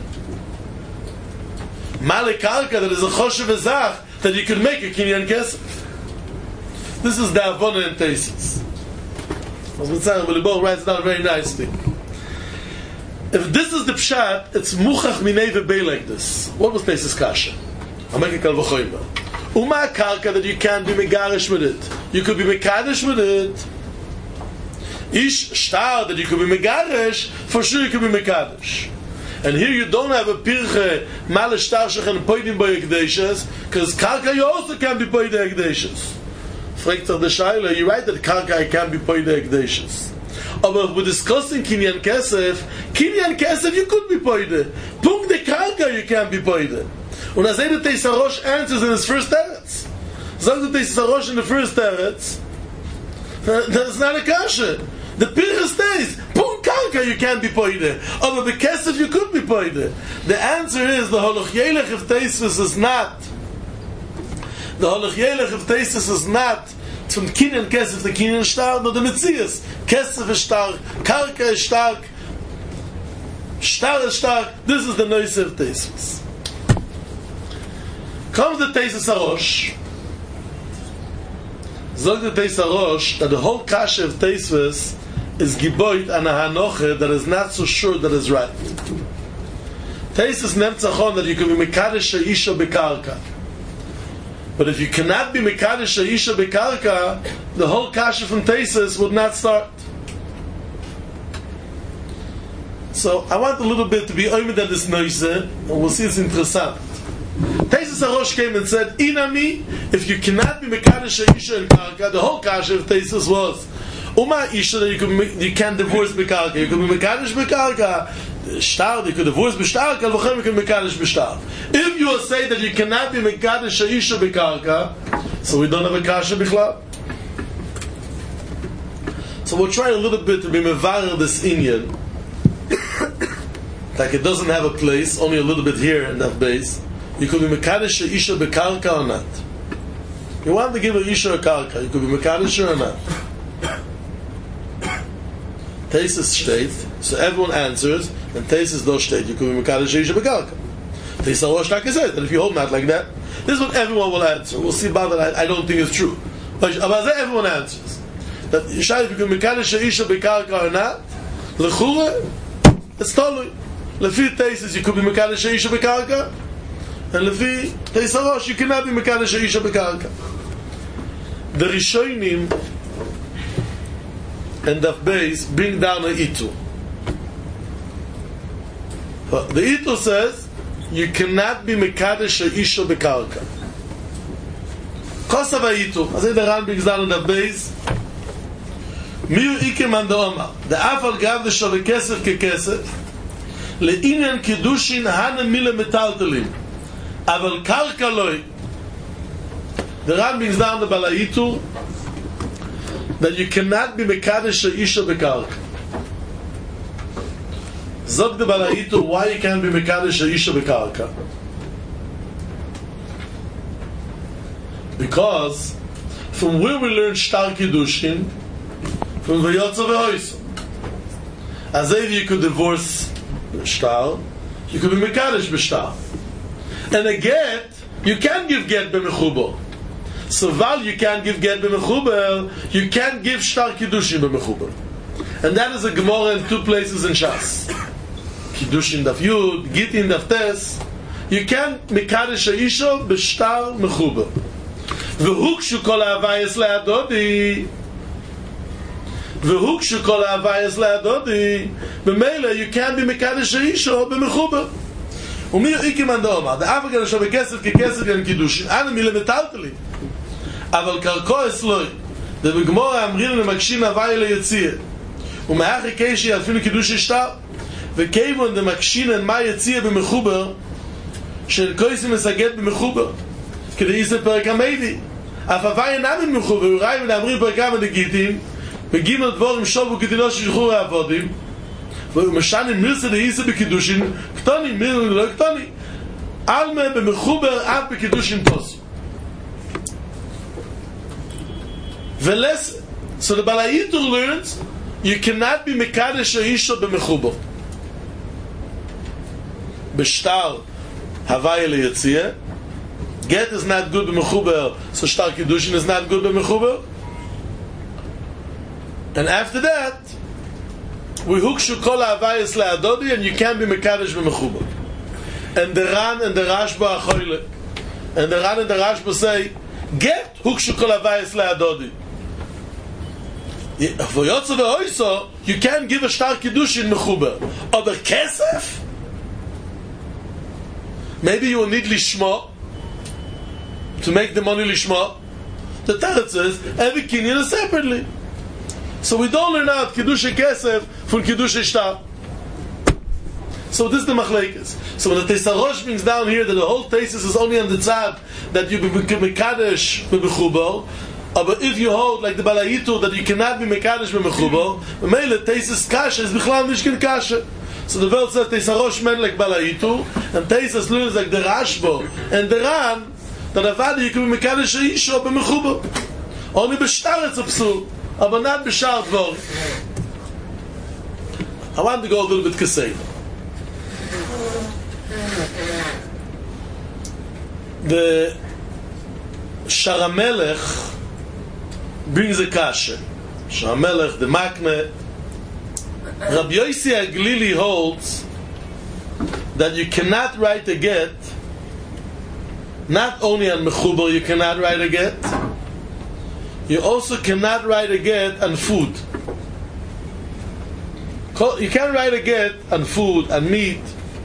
Male Karka, that is a Choshev Zach, that you could make a Kinyan Kesef. This is the Avona and thesis. Wilibor writes down very nicely. If this is the pshat, it's muchach minei v'bei like this. What was thesis kasha? I'll make a kal v'choyma. Uma karka that you can't be megarish with it. You could be mekadesh with it. Ish shtar that you could be megarish. For sure you could be mekadesh. And here you don't have a pirche male shtar shechen poidim by ekdeshes, because karka you also can be poidim ekdeshes. Fragt the Shaila, you write that Karka can't be poide ekdeshes. But we're discussing Kinyan Kesef you could be poide. Punk the Karka you can't be poide. And as the Teisarosh answers in his first teretz. Sagt the Teisarosh in the first teretz, that's not a kasha. The Pircha stays, Punk Karka you can't be poide. But the Kesef you could be poide. The answer is, the Holoch Yelech of Teisvis is not. The Holoch Yelech of Teisvis is not from Kinyan Kesef to Kinyan Shtar, but the Metzias. Kesef is stark, Karka is stark, Shtar is stark. This is the Noise of Teisvis. Comes the Teisvis Arosh. Zog the Teisvis Arosh that the whole Kasha of Teisvis is Giboit and a Hanoche that is not so sure that is right. Teisvis Nemtzachon that you can be Mekadesh Isha Bekarka. But if you cannot be Mekadesh Isha Bekarka, the whole Kasha from Tesis would not start. So I want a little bit to be oimid at this noise, and we'll see it's interessant. Tesis Arosh came and said, Inami, if you cannot be Mekadesh Isha and Karka, the whole Kasha of Tesis was Uma Isha that you can't divorce Bekarka. You can be Mekadesh Bekarka. Shtar, you could divorce B'shtar, Kal V'chomer you can be Mekadesh B'shtar. If you will say that you cannot be Mekadesh Isha B'karka, so we don't have a Kasha B'chlal. So we'll try a little bit to be mevarer this inyan, like it doesn't have a place, only a little bit here in that base. You could be Mekadesh Isha B'karka or not. You want to give a Isha a Karka, you could be Mekadesh or not. Tesis state, so everyone answers, and Tesis don't state, you could be Mekadesh Isha B'karka. Tesis Arosh Taka said that if you hold not like that, this is what everyone will answer. We'll see about that. I don't think it's true. But everyone answers. That Yishai, if you could be Mekadesh Isha B'karka or not, L'chure, it's totally. Lefi Tesis, you could be Mekadesh Isha B'karka, and Lefi Tesis Arosh, you cannot be Mekadesh Isha B'karka. The Rishonim and Daf Beis bring down a Itu. The Itu says you cannot be Mekadesh Isha B'karka. Kosav Itu. I say the Ran brings down in Daf Beis. Miu Ikem and the Omar. The Afal Gav the Shaveh Kesef Kekesef. Le'inyan Kedushin Hana Mila Metaltelim. Aval Karka Loi. The Ran brings down the Balaitu that you cannot be Mekadesh Isha B'karka. Zog the Balaitu, why you can't be Mekadesh Isha B'karka? Because from where we learn Shtar Kiddushin, from Vayotza V'Hoysa. As if you could divorce Shtar, you could be Mekadesh B'Shtar. And a get, you can't give get B'Mechubo. So while you can't give get b'mechuber, you can't give shtar kiddushin b'mechuber, and that is a Gemara in two places in Shas. Kiddushin daf Yud, Gittin daf Tes. You can't mekadesh ha'isha b'shtar mechuber. V'hukshu kol ha'avayis le'adodi. V'hukshu kol ha'avayis le'adodi. B'meila you can't be mekadesh ha'isha b'mechuber. Umi ikim and Omar. The African Shaveh Kesef Kekesef and Kiddushin. Ana mila metaltelim. אבל קרקו אסלוי ובגמור האמרים למקשים הווי ליציע ומאחרי קשי אפילו קידוש השטר וכיוון דמקשינן מה יציע במחובר של קויסים מסגד במחובר כדי איזה פרק המיידי אף הווי אינם במחובר וראי ונאמרים פרקם הדגיתים בגימל דבורים שובו כדינו ששחור העבודים ומשנים מירסה דאיסה בקידושין קטוני מירסה לא קטוני אלמה במחובר אף בקידושין תוסו ולס so the Balaitur learns you cannot be mekadesh or isha b'mechubo b'shtar havaya leyatzia get is not good b'mechuber so shtar kiddushin is not good b'mechuber and after that we hukshu kol havayas le'adodi and you can't be mekadesh b'mechuber and the Ran and the Rashba achoyle and the Ran and the Rashba say get hukshu kol havayas le'adodi for Yotze ve'oiso, you can't give a star kiddush in mechuber. Aber kesef? Maybe you will need lishma to make the money lishma. The Tarot says every kinyan is separately. So we don't learn out kiddush kesef from kiddush star. So this is the machlekes. So when the Tesarosh brings down here that the whole thesis is only on the tzad that you become mekadesh mechuber. But if you hold like the Balaitur that you cannot be mekadesh b'mechubo, Mele Teisus Kasha is bichlal mishkin Kasha. So the world says Teisarosh men like Balaitur, and Teisus learns like the Rashbo and the Ran that avadi you can be mekadesh isho b'mechubo. Only b'shtar it's a psul, but not b'shar dvor. I want to go a little bit kasei. The Sharamelech brings a kasha. Shamelech, the Makne. Rabbi Yossi Aglili holds that you cannot write a get. Not only on mechuber you cannot write a get. You also cannot write a get on food. You can't write a get on food, on meat.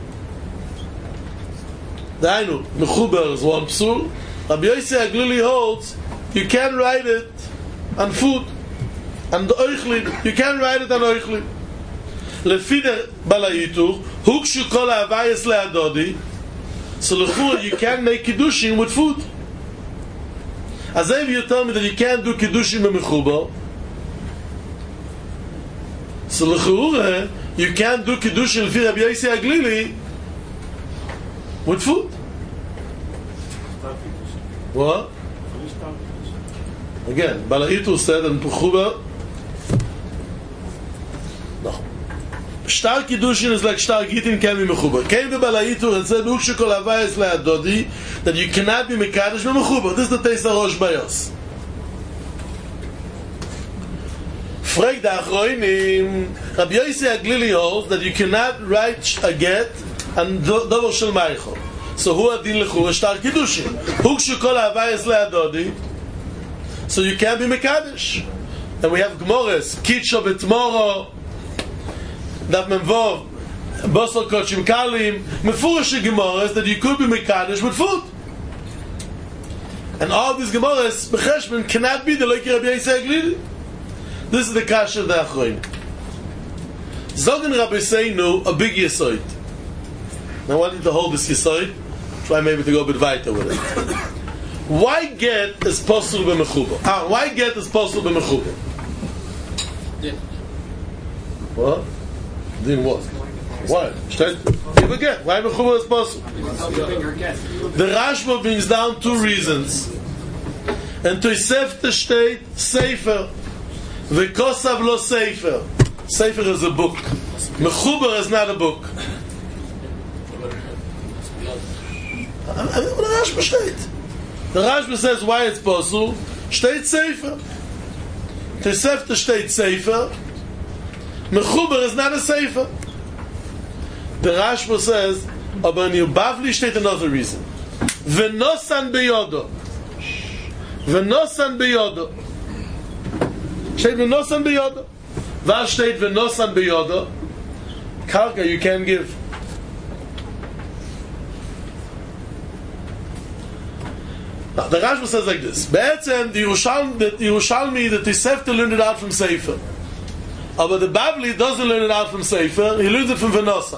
Dainu, mechuber is one psul. Rabbi Yossi Aglili holds you can't write it on food, and the oichlin, you can't write it on oichlin. Lefider Balaitur, hukshu kol havayas le'adodi. So lechur, you can't make kiddushin with food. As if you tell me that you can't do kiddushin b'mechuba, so lechur, you can't do kiddushin lefi Rabbi Yossi Aglili with food. What? Again, Balaitur said in Puchuba, no. Shtar Kiddushin is like Shtar Gitin can be Mechuba. Came to Balaitur and said, Ukshu kol havayas le'adodi, that you cannot be Mekadesh b'mechuba. This is the Teisarosh Bayos. Frag the Achroinim, Rabbi Yossi Aglili holds that you cannot write a get and Dover Shel Maicho. So who adin lechu Shtar Kiddushin? Ukshu kol havayas le'adodi. So you can't be Mekadesh. And we have Gemores, Kitcho B'Tmoro, Dav Memvov, Bosel Kochim Kalim, Mefurish Gemores that you could be Mekadesh with food. And all these Gemores, B'Cheshbon, cannot be the Loiki Rabbi Yossi Aglili. This is the Kasha of the Achroin. Zogen Rabbi Seinu, a big Yesoid. Now I want you to hold this Yesoid, try maybe to go a bit weiter with it. Why get is possible b'mechuba? Why get is possible b'mechuba? Din. What? Din what? Why? Give a get. Why mechuba is possible? The Rashba brings down two reasons. And Tosefta state Sefer. V'kosav lo Sefer. Sefer is a book. Mechuba is not a book. What the Rashba state? The Rashba says why it's possible. State Sefer. Tosefta state Sefer. Mechuber is not a Sefer. The Rashba says, aber in your Bavli state another reason. V'nosan beyodo. V'nosan beyodo. State v'nosan beyodo. Val state v'nosan beyodo. Karka you can give. Now, the Rashba says like this. Be'etzem, the Yerushalmi, the Tosefta learned it out from Sefer. But the Bavli doesn't learn it out from Sefer, he learns it from Venosan.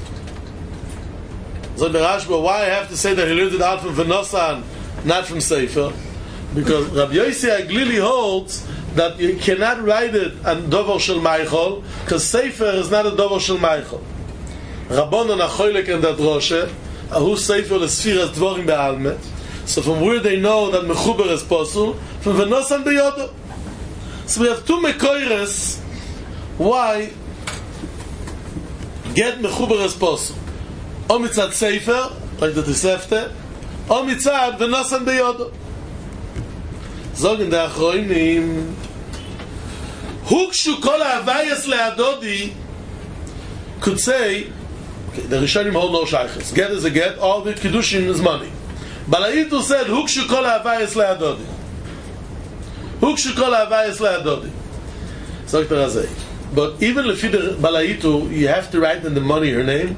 So the Rashba, why I have to say that he learned it out from Venosan, not from Sefer? Because Rabbi Yossi Aglili holds that you cannot write it on Dover Shel Meichel, because Sefer is not a Dover Shel Meichel. Rabbanon Achoylek and that Roshe, Ahu Sefer L'Sfiras Dvorim Be'almet. So from where they know that Mechuber is Posul, from Venosan Beyodo. So we have two Mekoires why get Mechuber is Posul. O mitzad Sefer, like the Tosefta, o mitzad Venosan Beyodo. Zogen der Achroinim Hukshu kol ha'avayas le'adodi could say, okay, the Rishonim hold no shaychus. Get is a get, all the Kiddushin is money. Balaitu said, Hukshu kol ha'avayas le'adodi. Hukshu kol ha'avayas le'adodi. Zogt der Razei. But even lefi the Balaitu, you have to write in the money her name?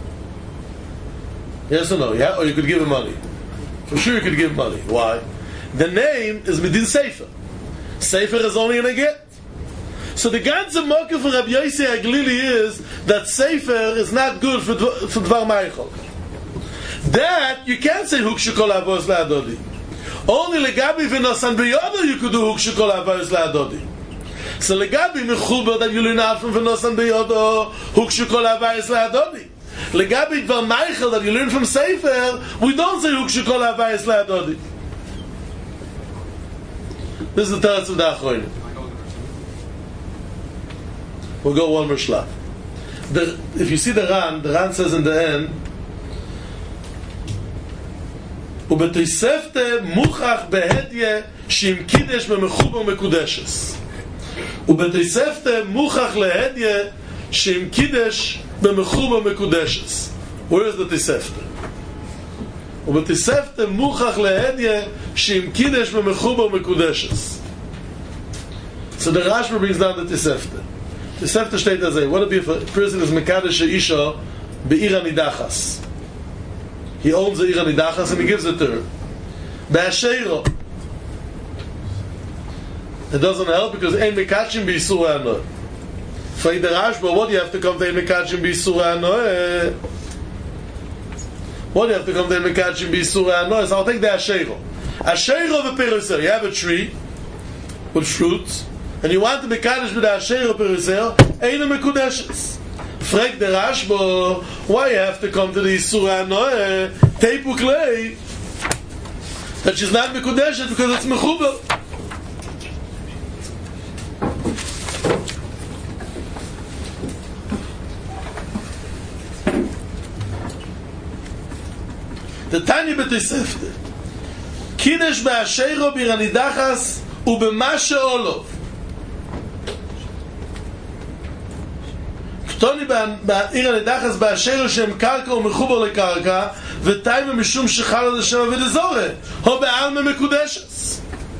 Yes or no? Yeah? Or you could give her money? For sure you could give money. Why? The name is Midin Sefer. Sefer is only in a get. So the ganze mocker for Rabbi Yossi Aglili is that Sefer is not good for Dvar Meichel. That you can't say Hukshu Kol Avos La'adodi. Only Legabi V'Nosan Beyodo you could do Hukshu Kol Avos La'adodi. So Legabi Mechuber that you learn out from V'Nosan Beyodo Hukshu Kol Avos La'adodi. Legabi Dvar Meichel that you learn from Sefer we don't say Hukshu Kol Avos La'adodi. This is the Teretz of the Achroinim. We'll go one more shlach. If you see the Ran says in the end, ובתוספתא מוכח בהדיה שעם קידש במחובר מקודשס. ובתוספתא מוכח להדיה שעם קידש במחובר מקודשס. Where is the תוספתא? ובתוספתא מוכח להדיה שעם קידש במחובר מקודשס. So the Rashba brings down the תוספתא. תוספתא steht as a, what would be if a person is mekadesh isha be'ira nidachas? He owns the ira nidachas and he gives it to her. Be'asheiro. It doesn't help because ein mekachim b'yisur ha'anoeh. For the Rashba, what do you have to come to ein mekachim b'yisur ha'anoeh? What do you have to come to ein mekachim b'yisur ha'anoeh? So I'll take the asheiro. Asheiro v'peruser. You have a tree with fruits, and you want to be kaddish with the asheiro peruser, ein mekudeshes. Frag the Rashba, why you have to come to the Yisur ha'anoeh, teipu klei, that she's not mekudeshes because it's mechuber. The Tanya b'Tosefta, kiddush b'asheiro b'ranidachas ובמה שאולוב כתוני בעיר הנדחס באשר שם קרקע ומחובר לקרקע ותאימה משום שחל על השם עבד הזורה או בעלמה מקודשס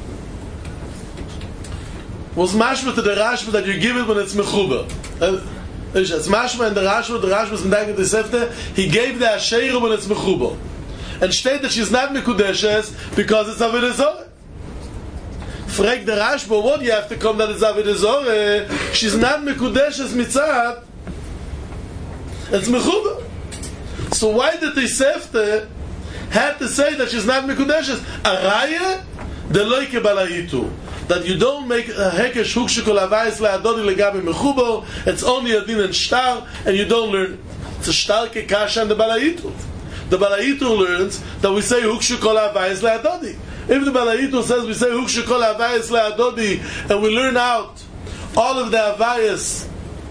was mashma to the Rashba that you give it when it's mechuber. It's mashma and the Rashba is in the Tosefta, he gave the asheiro when it's mechuber. And state that she's not mekudeshes because it's avodah zorah. Frag the Rashba, what do you have to come that it's avodah zorah? She's not mekudeshes mitzad. It's mechuber. So why did the Tosefta had to say that she's not mekudeshes? Araya de loike balayitu. That you don't make a hekesh hukshikol avayis la'adodi legabi mechuber. It's only a din and shtar, and you don't learn. It's a shtarke kasha and the balayitu. The Balaitu learns that we say Hukshu Kol Havayis Le'adodi. If the Balaitu says we say Hukshu Kol Havayis Le'adodi and we learn out all of the Havayis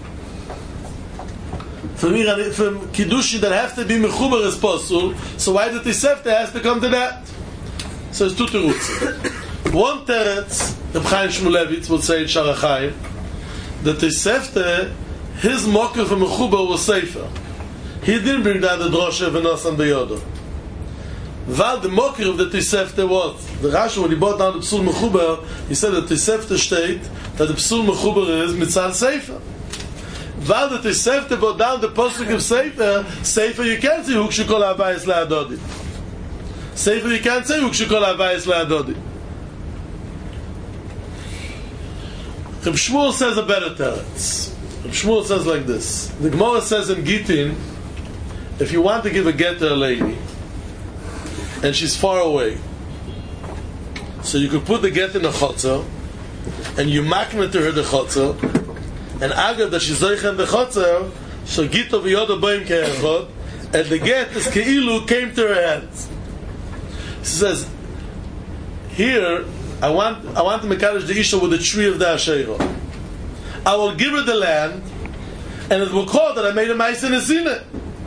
from Kiddushi that have to be Mechuber as possible, so why the Tosefta has to come to that? So it's two teruts. One teretz, the Chaim Shmulevitz would say in Shara Chaim, the Tosefta, his mocker from Mechuber was safer. He didn't bring down the drosha v'nosan beyodo. While the mocker of the Tosefta was, the Rashi, when he brought down the Psul Mechuber, he said that the Tosefta state that the Psul Mechuber is mitzal sefer. While the Tosefta brought down the posuk of sefer you can't say Hukshu Kol Havayis Le'adodi. Sefer you can't say Ukshikol Havayis Le'adodi. Reb Shmuel says a better teretz. Reb Shmuel says like this. The Gemara says in Gittin, if you want to give a get to a lady, and she's far away, so you could put the get in the chotzer, and you makna to her the chotzer, and agav that she's zoich in the chotzer, so gito v'yoda boim ke'echot, and the get is keilu came to her hands. He says, here, I want to mekadosh the isha with the tree of the Asherah. I will give her the land, and it will call that I made a ma'aseh nesina.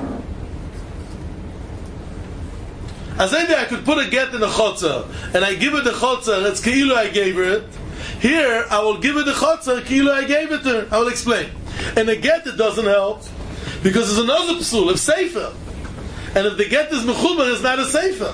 As maybe I could put a get in the chotzer, and I give her the chotzer, it's keilu I gave her it. Here, I will give her the chotzer, keilu I gave it to her. I will explain. And the get, it doesn't help, because there's another psul of sefer. And if the get is mechuber, it's not a sefer.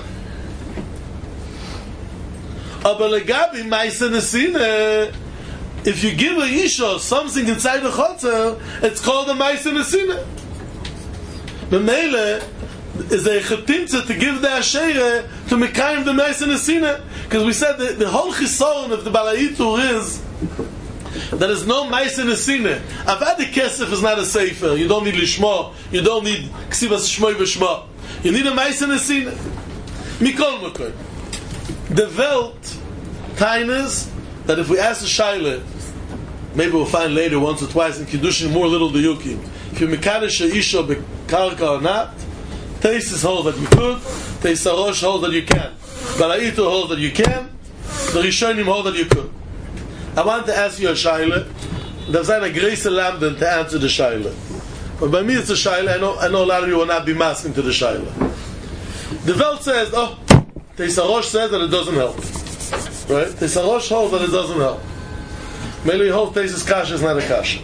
If you give a isha something inside the chotzer, it's called a ma'aseh nesina. The mele is a chetimtza to give the asherah to mekayim the ma'aseh nesina, because we said that the whole chisaron of the balaitur is that there's no ma'aseh nesina. Avad the kesef is not a sefer. You don't need lishma. You don't need ksivas shmoi v'shma. You need a ma'aseh nesina. Mikol mekol. The Welt kindness that if we ask the Shaila, maybe we'll find later once or twice in Kiddushin more little diyukim. If you mekadosh a isha bekarka or not, Teisus holds that you could, Teisarosh holds that you can, Balaitu holds that you can, the Rishonim hold that you could. I want to ask you a Shaila. There's a grace lamden to answer the Shaila. But by me it's a Shaila. I know a lot of you will not be masking to the Shaila. The Welt says, Teisarosh says that it doesn't help. Right? Teisarosh holds that it doesn't help. Maybe holds Teisa's kasha is not a kasha.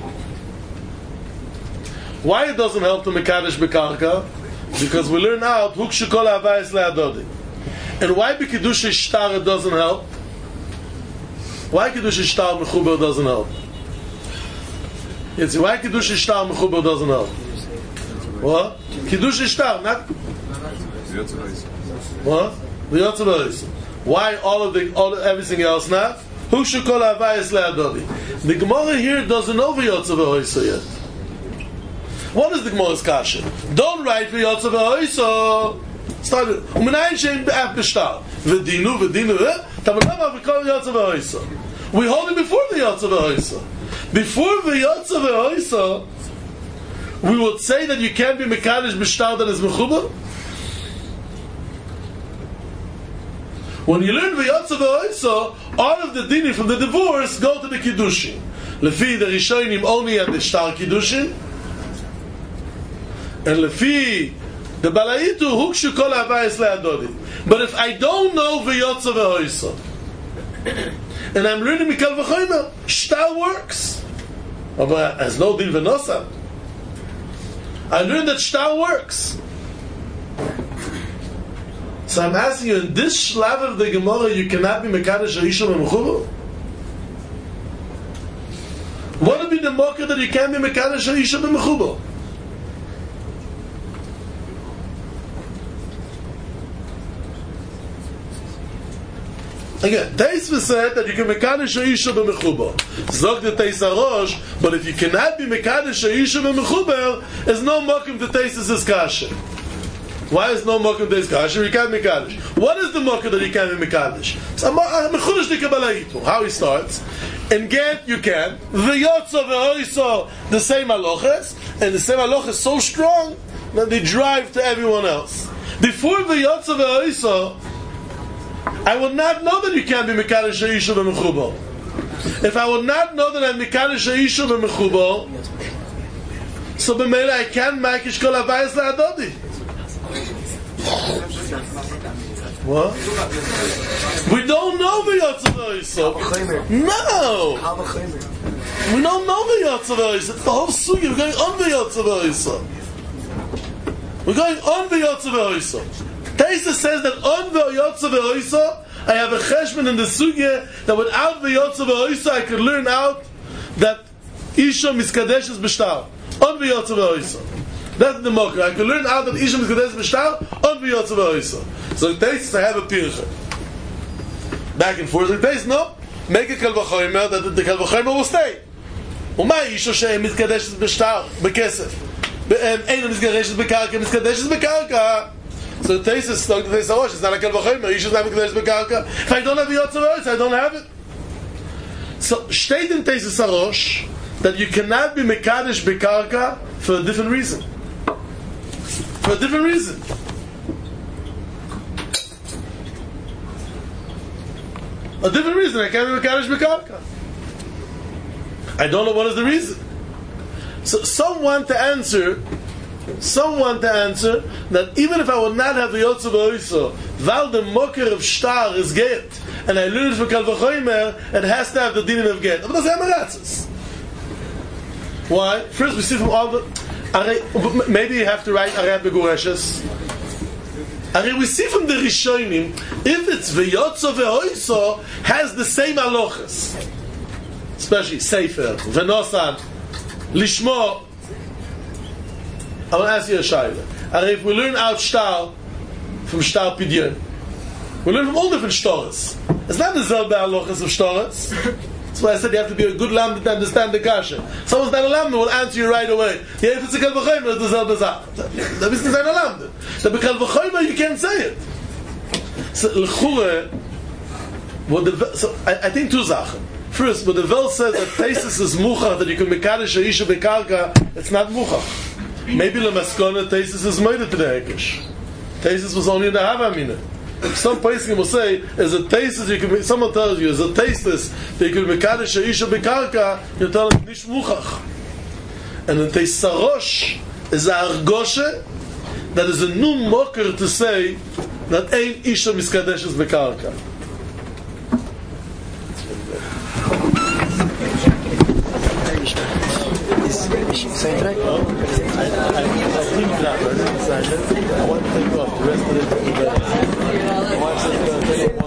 Why it doesn't help to mekadosh bekarka? Because we learn out Hukshikol Havayis Le'adodi. And why B'Kiddush Ishtar it doesn't help? Why Kiddush Ishtar Mechuber doesn't help? Yes, why Kiddush Ishtar Mechuber doesn't help? What? Kiddush Ishtar, not... What? Why everything else not? Hukshikol Havayis Le'adodi. The Gemara here doesn't know V'yotzav Ha'oisa yet. What is the Gemara's kasha? Don't write V'yotzav Ha'oisa. Start it. U'minayin she'im be'af b'shtar. V'dinu, tamanama v'kol V'yotzav Ha'oisa. We hold it before V'yotzav Ha'oisa. Before V'yotzav Ha'oisa, we would say that you can't be mekadosh b'shtar that is mechubar. When you learn V'yotzav Ha'oisa, all of the dinim from the divorce go to the kiddushin. Lefi the Rishonim only had the shtar kiddushin, and lefi the balaitu hukshu kol havayis le'adodi. But if I don't know V'yotzav Ha'oisa, and I'm learning mikal v'chomer, shtar works. But as no din v'nosam, I learned that shtar works. So I'm asking you, in this shlav of the Gemara, you cannot be mekadosh ha'isha b'mechubar? What would be the mocker that you can't be mekadosh ha'isha b'mechubar? Again, Teisva said that you can mekadosh ha'isha b'mechubar. Zog the Teisarosh, but if you cannot be mekadosh ha'isha b'mechubar, there's no mocker to Teisva's kasha. Why is no mokum to kasha? You can't be mekadosh. What is the mokum that you can't be mekadosh? How he starts? In get you can. V'yotzav Ha'oisa, the same halaches, and the same halacha is so strong that they drive to everyone else. Before V'yotzav Ha'oisa, I would not know that you can't be mekadosh ha'isha b'mechubar. If I would not know that I'm mekadosh ha'isha b'mechubar, so b'meila I can't makish kol havayis le'adodi. What? We don't know V'yotzav Ha'oisa. No! We don't know V'yotzav Ha'oisa. It's the whole sugi. We're going on V'yotzav Ha'oisa. We're going on V'yotzav Ha'oisa. Taisa says that on V'yotzav Ha'oisa, I have a cheshbon in the sugi that without V'yotzav Ha'oisa I could learn out that Isha miskadeshes b'shtar. On V'yotzav Ha'oisa. That's the mocker. I can learn out that Isha Miskadesh B'Shtar on B'Yotze V'Oisa. So the taste I have a pircha. Back and forth. The taste, no. Make a Kal V'Chomer that the Kal V'Chomer will stay. ומה אישו שמתקדשת בשטר, בכסף? אין מתקדשת בקרקע, מתקדשת בקרקע. So the taste is stuck to the taste of Rosh. It's not a Kal V'Chomer. Isha's not מתקדשת בקרקע. If I don't have B'Yotze V'Oisa, I don't have it. So, steht in Tesis Arosh that you cannot be Mekadesh Bekarka for a different reason. For a different reason. A different reason. I can't be Mekadesh Bekarka. I don't know what is the reason. So, some want to answer that even if I would not have the Yotze V'Oisa, while the mocker of Shtar is get, and I learned from Kal V'Chomer, it has to have the din of get. But that's Amaratzis. Why? First, we see from all the... Maybe you have to write Arei Begureshes. We see from the Rishonim, if it's V'Yotze V'Oisa, has the same halachas. Especially Sefer, V'Nosad, Lishmo. I want to ask you a shayla. If we learn out Shtar from Shtar Pidyon, we learn from all different Shtaras. It's not the Zelbe halachas of Shtaras. That's why I said you have to be a good lamb to understand the kasha. Someone's not a lamb will answer you right away. Yeah, if it's a Kal V'Chomer, it's the Zelbe Zach. That is not a lamb. The Kal V'Chomer, you can't say it. So, l'chure, so I think two Sachen. First, but the Vel says that Tesis is muchach, that you can mekadesh a isha bekarka, it's not muchach. Maybe the Maskona Tesis is made to the Hekesh. Tesis was only in the Havamina. Some person will say, as a Tesis, you can. Someone tells you, as a Tesis, that you can mekadesh a isha bekarka, you tell them nish muchach. And the Tesis Arosh is a argoshe that is a new mocker to say that ain't isha miskadesh is bekarka. Same track? I think that, I want to take off the rest of it.